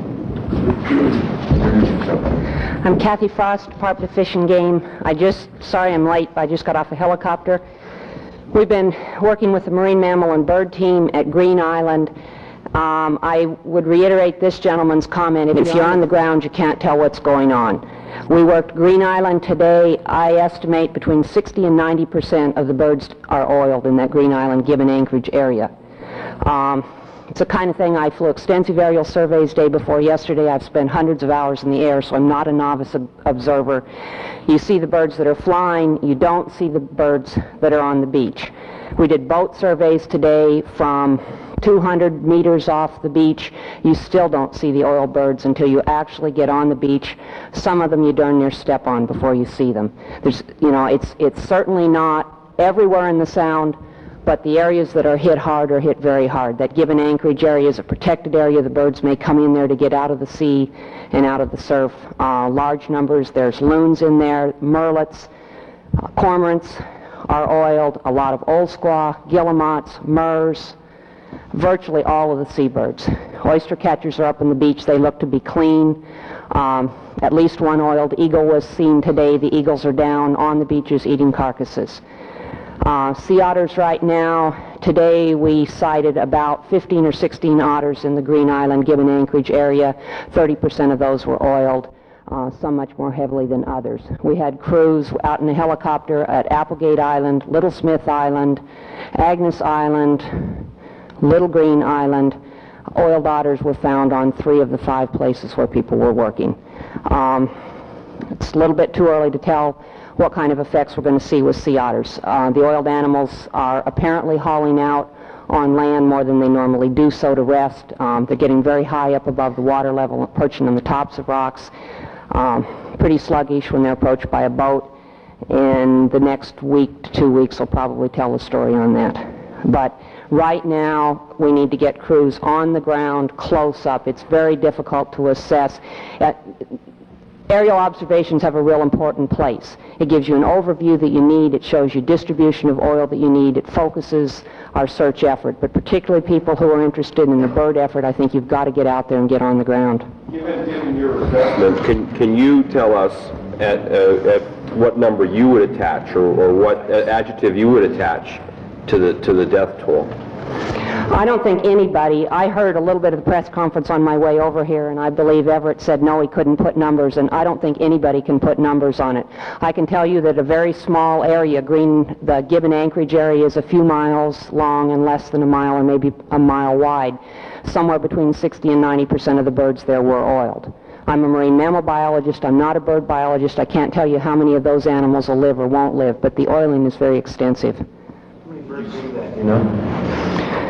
I'm Kathy Frost, Department of Fish and Game. Sorry I'm late, but I just got off a helicopter. We've been working with the Marine Mammal and Bird team at Green Island. I would reiterate this gentleman's comment, if you're on the ground, you can't tell what's going on. We worked Green Island today. I estimate between 60 and 90% of the birds are oiled in that Green Island Gibbon Anchorage area. It's the kind of thing I flew extensive aerial surveys day before yesterday. I've spent hundreds of hours in the air, so I'm not a novice observer. You see the birds that are flying. You don't see the birds that are on the beach. We did boat surveys today from 200 meters off the beach. You still don't see the oil birds until you actually get on the beach. Some of them you darn near step on before you see them. It's certainly not everywhere in the Sound, but the areas that are hit hard are hit very hard. That Gibbon Anchorage area is a protected area. The birds may come in there to get out of the sea and out of the surf. Large numbers. There's loons in there, merlets, cormorants are oiled, a lot of old squaw, guillemots, murres, virtually all of the seabirds. Oyster catchers are up on the beach. They look to be clean. At least one oiled eagle was seen today. The eagles are down on the beaches eating carcasses. Sea otters right now, today we sighted about 15 or 16 otters in the Green Island, Gibbon Anchorage area. 30% of those were oiled, some much more heavily than others. We had crews out in a helicopter at Applegate Island, Little Smith Island, Agnes Island, Little Green Island. Oiled otters were found on 3 of the 5 places where people were working. It's a little bit too early to tell what kind of effects we're going to see with sea otters. The oiled animals are apparently hauling out on land more than they normally do so to rest. They're getting very high up above the water level, perching on the tops of rocks. Pretty sluggish when they're approached by a boat. And the next week to 2 weeks will probably tell the story on that. But right now, we need to get crews on the ground, close up. It's very difficult to assess. Aerial observations have a real important place. It gives you an overview that you need. It shows you distribution of oil that you need. It focuses our search effort. But particularly people who are interested in the bird effort, I think you've got to get out there and get on the ground. Given your assessment, can you tell us at what number you would attach or what adjective you would attach to the death toll? I don't think anybody, I heard a little bit of the press conference on my way over here, and I believe Everett said no, he couldn't put numbers, and I don't think anybody can put numbers on it. I can tell you that a very small area, the Gibbon Anchorage area, is a few miles long and less than a mile or maybe a mile wide. Somewhere between 60 and 90% of the birds there were oiled. I'm a marine mammal biologist. I'm not a bird biologist. I can't tell you how many of those animals will live or won't live, but the oiling is very extensive. How many birds do that, you know?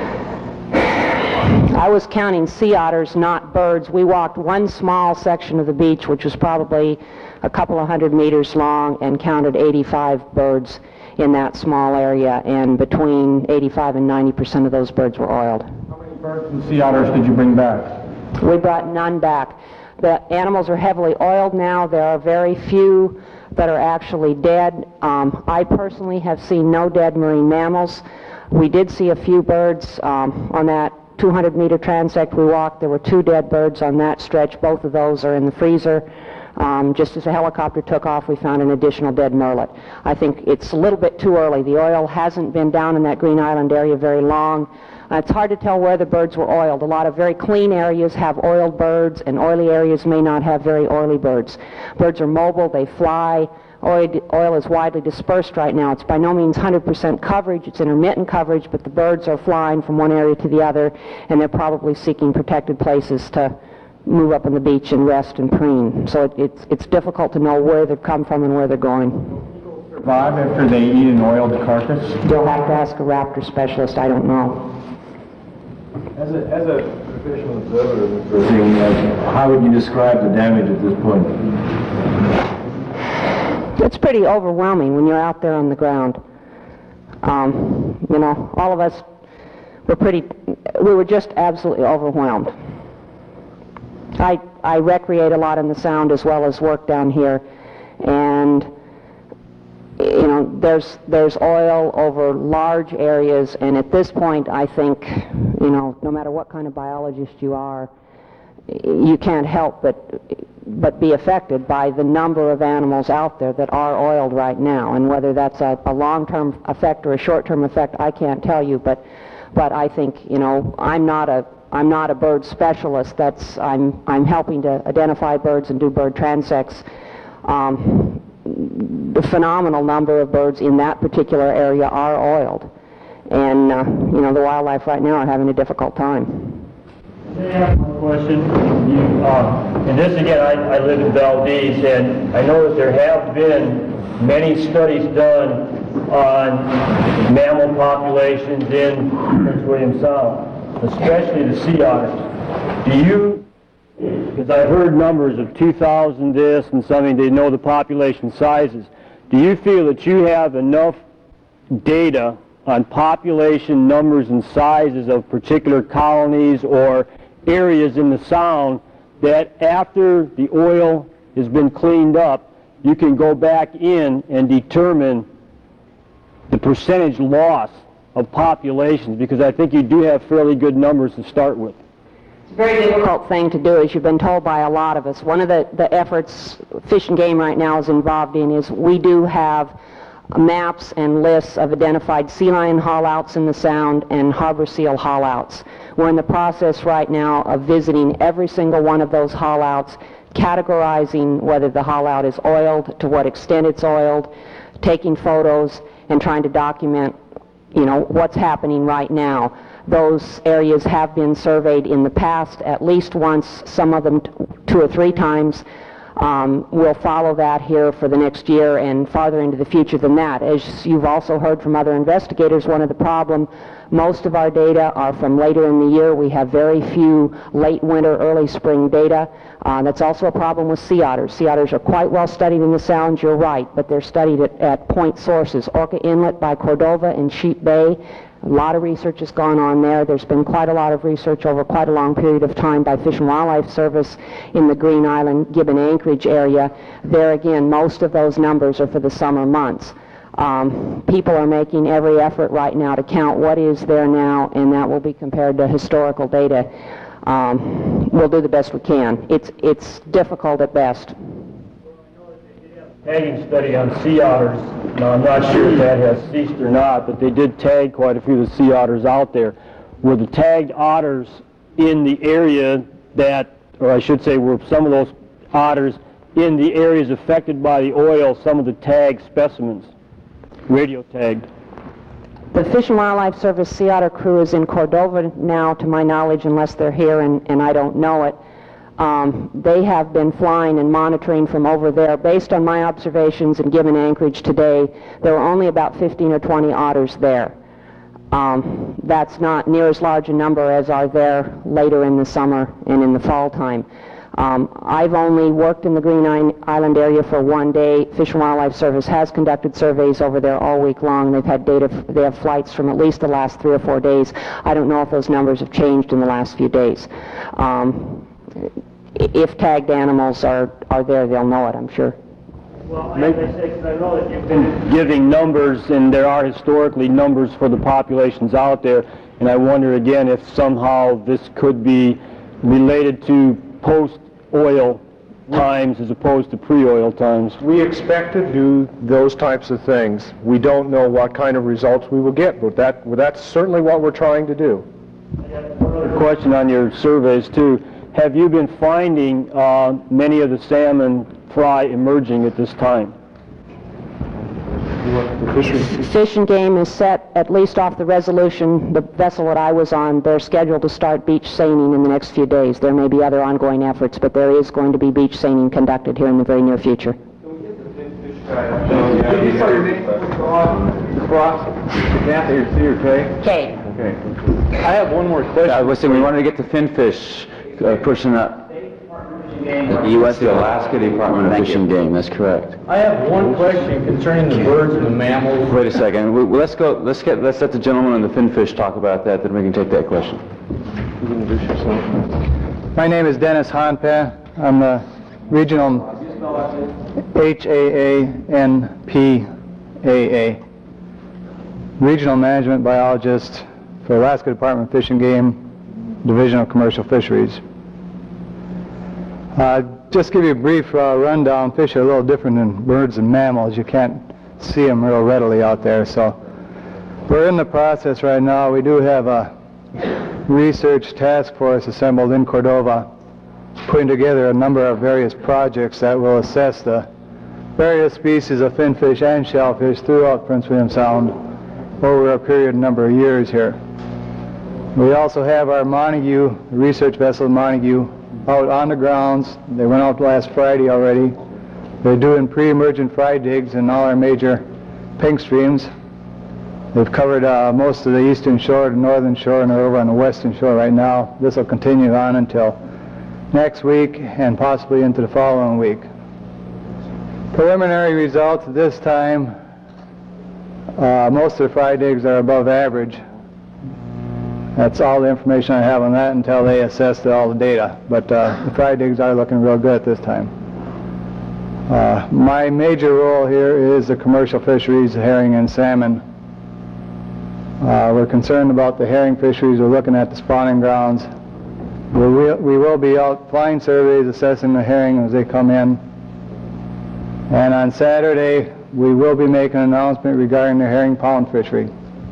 I was counting sea otters, not birds. We walked one small section of the beach, which was probably a couple of 100 meters long, and counted 85 birds in that small area, and between 85 and 90% of those birds were oiled. How many birds and sea otters did you bring back? We brought none back. The animals are heavily oiled now. There are very few that are actually dead. I personally have seen no dead marine mammals. We did see a few birds on that 200-meter transect we walked. There were 2 dead birds on that stretch. Both of those are in the freezer. Just as the helicopter took off, we found an additional dead merlet. I think it's a little bit too early. The oil hasn't been down in that Green Island area very long. It's hard to tell where the birds were oiled. A lot of very clean areas have oiled birds, and oily areas may not have very oily birds. Birds are mobile. They fly. oil is widely dispersed right now. It's by no means 100% coverage, it's intermittent coverage, but the birds are flying from one area to the other, and they're probably seeking protected places to move up on the beach and rest and preen. So it's difficult to know where they've come from and where they're going. Survive after they eat an oiled carcass? You'll have to ask a raptor specialist, I don't know. As a professional observer of this thing, how would you describe the damage at this point? It's pretty overwhelming when you're out there on the ground. You know, all of us we were just absolutely overwhelmed. I recreate a lot in the Sound as well as work down here, and you know, there's oil over large areas, and at this point I think, you know, no matter what kind of biologist you are, you can't help but be affected by the number of animals out there that are oiled right now. And whether that's a long-term effect or a short-term effect, I can't tell you, but I think, you know, I'm not a bird specialist. I'm helping to identify birds and do bird transects. The phenomenal number of birds in that particular area are oiled, and you know, the wildlife right now are having a difficult time. I have one question. And this again, I live in Valdez, and I know that there have been many studies done on mammal populations in Prince William Sound, especially the sea otters. Do you, because I've heard numbers of 2,000 this and something, they know the population sizes. Do you feel that you have enough data on population numbers and sizes of particular colonies or areas in the Sound that after the oil has been cleaned up, you can go back in and determine the percentage loss of populations? Because I think you do have fairly good numbers to start with. It's a very difficult thing to do, as you've been told by a lot of us. One of the efforts Fish and Game right now is involved in is we do have maps and lists of identified sea lion haulouts in the Sound and harbor seal haulouts. We're in the process right now of visiting every single one of those haulouts, categorizing whether the haulout is oiled, to what extent it's oiled, taking photos, and trying to document, you know, what's happening right now. Those areas have been surveyed in the past at least once, some of them 2 or 3 times. We'll follow that here for the next year and farther into the future than that. As you've also heard from other investigators, one of the problems, most of our data are from later in the year. We have very few late winter, early spring data. That's also a problem with sea otters. Sea otters are quite well studied in the Sound, you're right, but they're studied at point sources. Orca Inlet by Cordova and Sheep Bay. A lot of research has gone on there. There's been quite a lot of research over quite a long period of time by Fish and Wildlife Service in the Green Island, Gibbon Anchorage area. There again, most of those numbers are for the summer months. People are making every effort right now to count what is there now, and that will be compared to historical data. We'll do the best we can. It's difficult at best. Tagging study on sea otters. Now, I'm not sure if that has ceased or not, but they did tag quite a few of the sea otters out there. Were the tagged otters in the area that, or I should say, were some of those otters in the areas affected by the oil, some of the tagged specimens, radio tagged? The Fish and Wildlife Service Sea Otter crew is in Cordova now, to my knowledge, unless they're here and I don't know it. They have been flying and monitoring from over there. Based on my observations in Gibbon Anchorage today, there were only about 15 or 20 otters there. That's not near as large a number as are there later in the summer and in the fall time. I've only worked in the Green Island area for 1 day. Fish and Wildlife Service has conducted surveys over there all week long. They've had data, they have flights from at least the last 3 or 4 days. I don't know if those numbers have changed in the last few days. If tagged animals are there, they'll know it, I'm sure. Well, I know that you've been giving numbers, and there are historically numbers for the populations out there, and I wonder again if somehow this could be related to post-oil times as opposed to pre-oil times. We expect to do those types of things. We don't know what kind of results we will get, but that's certainly what we're trying to do. I got one other question on your surveys too. Have you been finding many of the salmon fry emerging at this time? Fish and Game is set, at least off the resolution, the vessel that I was on, they're scheduled to start beach seining in the next few days. There may be other ongoing efforts, but there is going to be beach seining conducted here in the very near future. K. Okay. I have one more question. I was saying we wanted to get the finfish person up. The U.S. The Alaska Department of Fish and Game. That's correct. I have one question concerning the birds and the mammals. Wait a second. Let's let the gentleman on the finfish talk about that. Then we can take that question. My name is Dennis Hanpa. I'm the regional HAANPAA regional management biologist for Alaska Department of Fish and Game, Division of Commercial Fisheries. Just give you a brief rundown. Fish are a little different than birds and mammals. You can't see them real readily out there. So we're in the process right now. We do have a research task force assembled in Cordova, putting together a number of various projects that will assess the various species of finfish and shellfish throughout Prince William Sound over a period number of years here. We also have our Montague, research vessel Montague, out on the grounds. They went out last Friday already. They're doing pre-emergent fry digs in all our major pink streams. They've covered most of the eastern shore, the northern shore, and are over on the western shore right now. This will continue on until next week and possibly into the following week. Preliminary results at this time, most of the fry digs are above average. That's all the information I have on that until they assess all the data. But the fry digs are looking real good at this time. My major role here is the commercial fisheries, herring and salmon. We're concerned about the herring fisheries. We're looking at the spawning grounds. We will be out flying surveys assessing the herring as they come in. And on Saturday, we will be making an announcement regarding the herring pound fishery.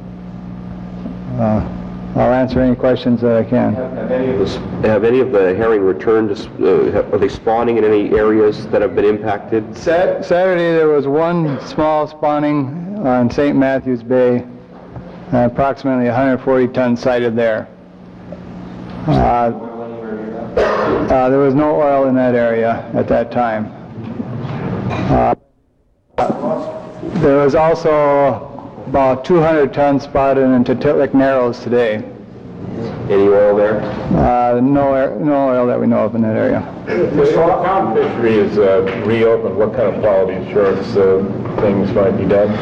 I'll answer any questions that I can. Have any of the herring returned? Are they spawning in any areas that have been impacted? Saturday there was one small spawning on St. Matthews Bay, approximately 140 tons sighted there. There was no oil in that area at that time. There was also about 200 tons spotted in Titlic Narrows today. Any oil there? No oil that we know of in that area. The pound fishery is reopened. What kind of quality assurance things might be done?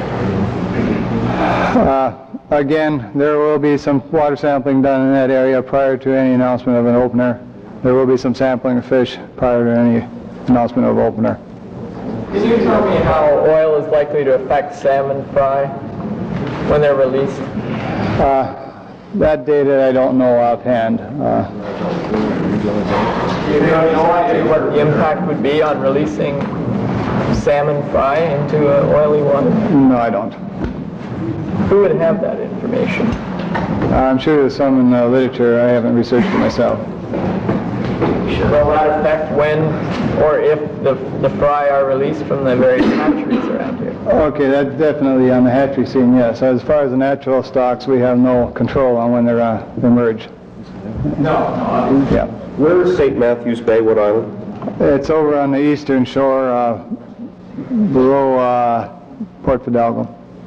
Again, there will be some water sampling done in that area prior to any announcement of an opener. There will be some sampling of fish prior to any announcement of opener. Can you tell me how oil is likely to affect salmon fry when they're released? That data I don't know offhand. Do you have no idea what the impact would be on releasing salmon fry into oily water? No, I don't. Who would have that information? I'm sure there's some in the literature. I haven't researched it myself. Will that affect when or if the fry are released from the various hatcheries around here? Okay, that's definitely on the hatchery scene, yes. As far as the natural stocks, we have no control on when they're emerge. No. Yeah. Where is St. Matthews Bay? What island? It's over on the eastern shore, below Port Fidalgo.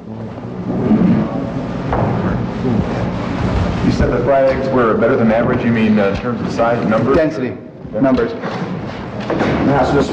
You said the fry eggs were better than average. You mean in terms of size, numbers? Density, numbers. Ask this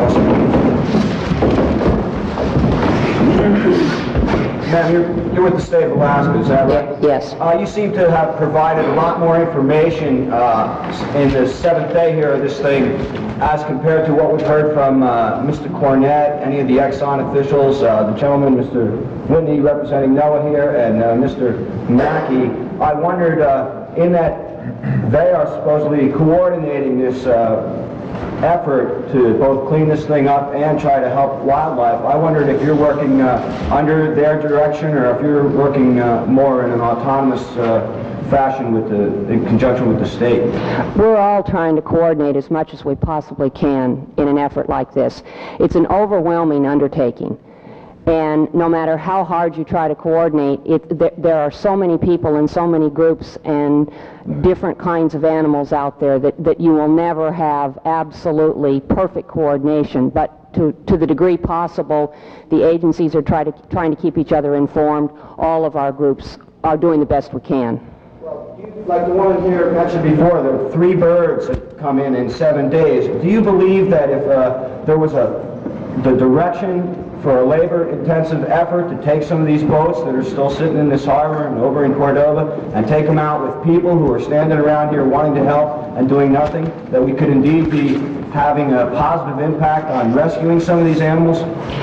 Matt, you're with the state of Alaska, is that right? Yes. You seem to have provided a lot more information in the seventh day here of this thing as compared to what we've heard from Mr. Cornett, any of the Exxon officials, the gentleman, Mr. Whitney, representing NOAA here, and Mr. Mackey. I wondered, in that they are supposedly coordinating this effort to both clean this thing up and try to help wildlife. I wondered if you're working under their direction or if you're working more in an autonomous fashion in conjunction with the state. We're all trying to coordinate as much as we possibly can in an effort like this. It's an overwhelming undertaking. And no matter how hard you try to coordinate, there are so many people and so many groups and different kinds of animals out there that you will never have absolutely perfect coordination. But to the degree possible, the agencies are trying to keep each other informed. All of our groups are doing the best we can. Like the woman here mentioned before, there were 3 birds that come in 7 days. Do you believe that if there was the direction for a labor-intensive effort to take some of these boats that are still sitting in this harbor and over in Cordova and take them out with people who are standing around here wanting to help and doing nothing, that we could indeed be having a positive impact on rescuing some of these animals?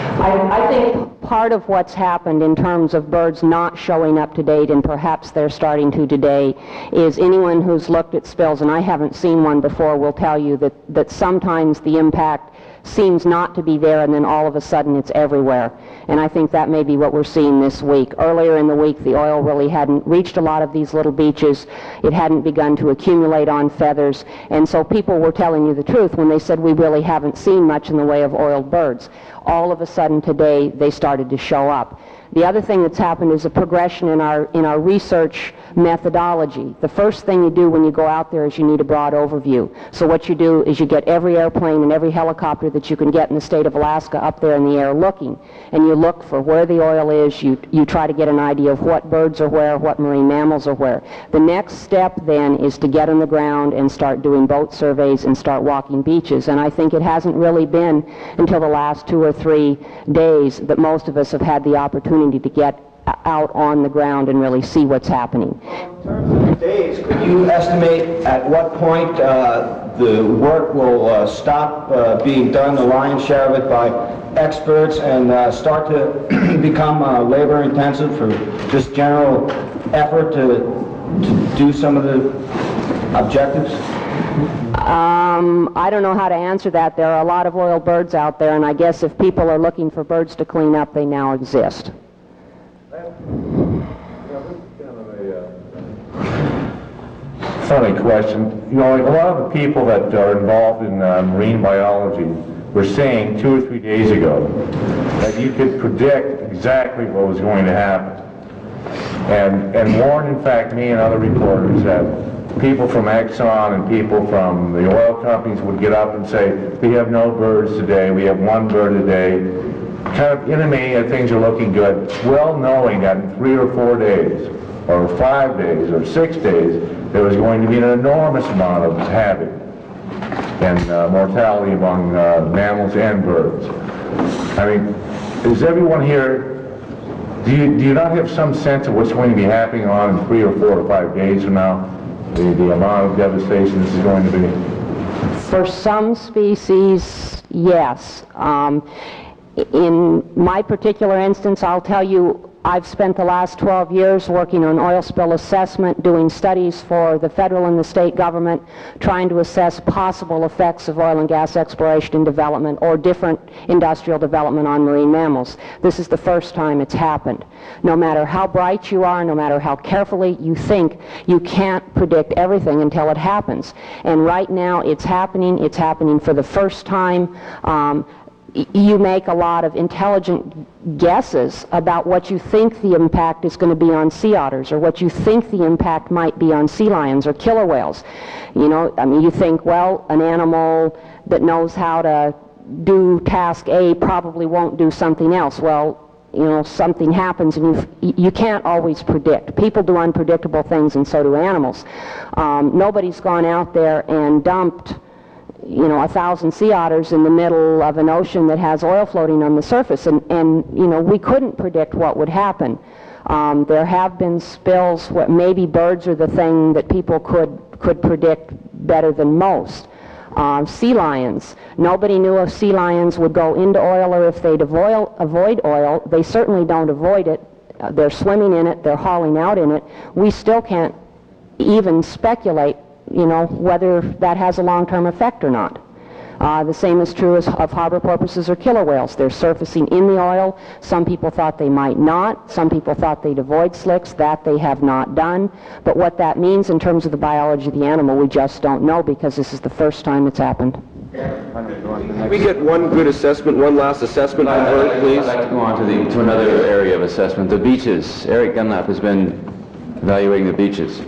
I think part of what's happened in terms of birds not showing up to date, and perhaps they're starting to today, is anyone who's looked at spills, and I haven't seen one before, will tell you that sometimes the impact seems not to be there, and then all of a sudden it's everywhere. And I think that may be what we're seeing this week. Earlier in the week, the oil really hadn't reached a lot of these little beaches. It hadn't begun to accumulate on feathers. And so people were telling you the truth when they said we really haven't seen much in the way of oiled birds. All of a sudden today, they started to show up. The other thing that's happened is a progression in our research methodology. The first thing you do when you go out there is you need a broad overview. So what you do is you get every airplane and every helicopter that you can get in the state of Alaska up there in the air looking. And you look for where the oil is. You try to get an idea of what birds are where, what marine mammals are where. The next step then is to get on the ground and start doing boat surveys and start walking beaches. And I think it hasn't really been until the last 2 or 3 days that most of us have had the opportunity to get out on the ground and really see what's happening. In terms of days, could you estimate at what point the work will stop being done, the lion's share of it, by experts, and start to become labor intensive for just general effort to do some of the objectives? I don't know how to answer that. There are a lot of oiled birds out there, and I guess if people are looking for birds to clean up, they now exist. Funny question. You know, a lot of the people that are involved in marine biology were saying 2 or 3 days ago that you could predict exactly what was going to happen. And warned, in fact, me and other reporters that people from Exxon and people from the oil companies would get up and say, we have no birds today, we have 1 bird a day, kind of intimating that things are looking good, well knowing that in 3 or 4 days, or 5 days, or 6 days, there was going to be an enormous amount of havoc and mortality among mammals and birds. I mean, is everyone here, do you not have some sense of what's going to be happening on in 3 or 4 or 5 days from now? The amount of devastation this is going to be? For some species, yes. In my particular instance, I'll tell you, I've spent the last 12 years working on oil spill assessment, doing studies for the federal and the state government, trying to assess possible effects of oil and gas exploration and development or different industrial development on marine mammals. This is the first time it's happened. No matter how bright you are, no matter how carefully you think, you can't predict everything until it happens. And right now it's happening for the first time. You make a lot of intelligent guesses about what you think the impact is going to be on sea otters, or what you think the impact might be on sea lions or killer whales. You know, I mean, you think, well, an animal that knows how to do task A probably won't do something else. Well, you know, something happens, and you can't always predict. People do unpredictable things, and so do animals. Nobody's gone out there and dumped 1,000 sea otters in the middle of an ocean that has oil floating on the surface, and we couldn't predict what would happen. There have been spills where maybe birds are the thing that people could predict better than most. Sea lions. Nobody knew if sea lions would go into oil or if they'd avoid oil. They certainly don't avoid it. They're swimming in it. They're hauling out in it. We still can't even speculate whether that has a long-term effect or not. The same is true of harbor porpoises or killer whales. They're surfacing in the oil. Some people thought they might not. Some people thought they'd avoid slicks. That they have not done. But what that means in terms of the biology of the animal, we just don't know, because this is the first time it's happened. Can we get one good assessment, one last assessment on bird, please? I'd like to go on to another area of assessment, the beaches. Eric Gundlach has been evaluating the beaches.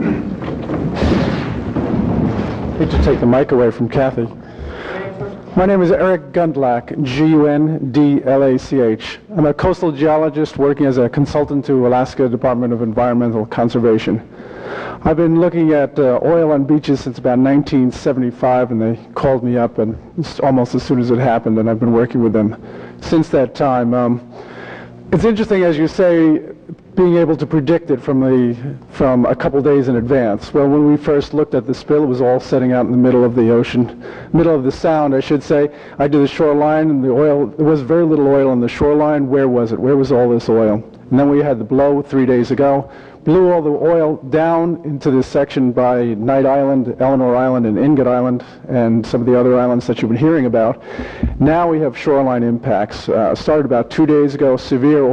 I hate to take the mic away from Kathy. My name is Eric Gundlach, Gundlach. I'm a coastal geologist working as a consultant to Alaska Department of Environmental Conservation. I've been looking at oil on beaches since about 1975, and they called me up and almost as soon as it happened, and I've been working with them since that time. It's interesting, as you say, being able to predict it from a couple days in advance. Well, when we first looked at the spill, it was all setting out in the middle of the ocean, middle of the sound, I should say. I did the shoreline, and the oil, there was very little oil on the shoreline. Where was it? Where was all this oil? And then we had the blow 3 days ago, blew all the oil down into this section by Knight Island, Eleanor Island, and Ingot Island, and some of the other islands that you've been hearing about. Now we have shoreline impacts. Started about 2 days ago, severe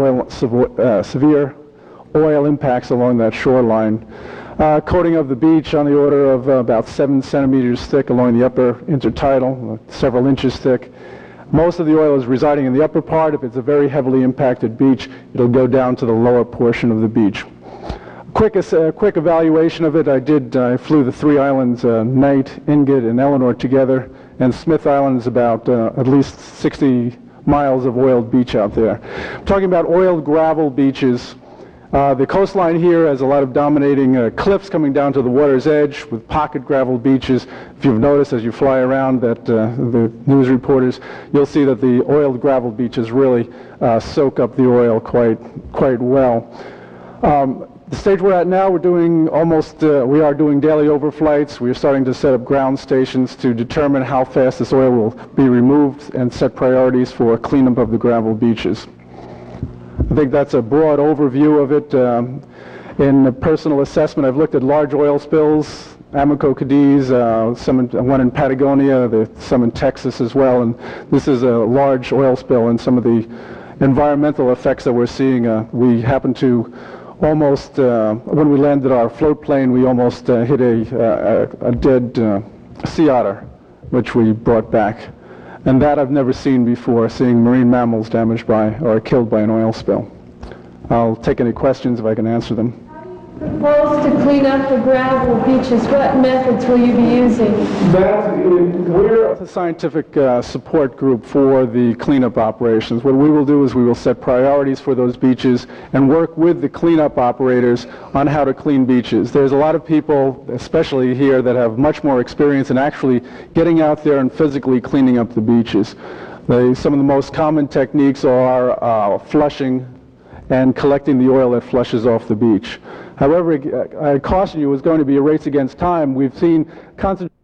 oil impacts along that shoreline. Coating of the beach on the order of about 7 centimeters thick along the upper intertidal, several inches thick. Most of the oil is residing in the upper part. If it's a very heavily impacted beach, it'll go down to the lower portion of the beach. Quick evaluation of it, I flew the three islands, Knight, Ingot, and Eleanor together, and Smith Island is about at least 60 miles of oiled beach out there. I'm talking about oiled gravel beaches. The coastline here has a lot of dominating cliffs coming down to the water's edge with pocket gravel beaches. If you've noticed as you fly around that the news reporters, you'll see that the oiled gravel beaches really soak up the oil quite well. The stage we're at now, we are doing daily overflights. We are starting to set up ground stations to determine how fast this oil will be removed and set priorities for cleanup of the gravel beaches. I think that's a broad overview of it. In a personal assessment, I've looked at large oil spills, Amoco Cadiz, one in Patagonia, some in Texas as well, and this is a large oil spill, and some of the environmental effects that we're seeing, we happen to almost, when we landed our float plane, we almost hit a dead sea otter, which we brought back. And that I've never seen before, seeing marine mammals damaged by or killed by an oil spill. I'll take any questions if I can answer them. Propose to clean up the gravel beaches. What methods will you be using? We're a scientific support group for the cleanup operations. What we will do is we will set priorities for those beaches and work with the cleanup operators on how to clean beaches. There's a lot of people, especially here, that have much more experience in actually getting out there and physically cleaning up the beaches. Some of the most common techniques are flushing and collecting the oil that flushes off the beach. However, I caution you, it's going to be a race against time. We've seen concentration